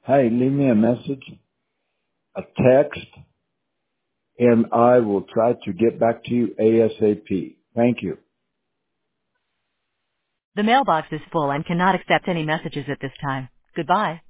Hey, leave me a message, a text, and I will try to get back to you ASAP. Thank you. The mailbox is full and cannot accept any messages at this time. Goodbye.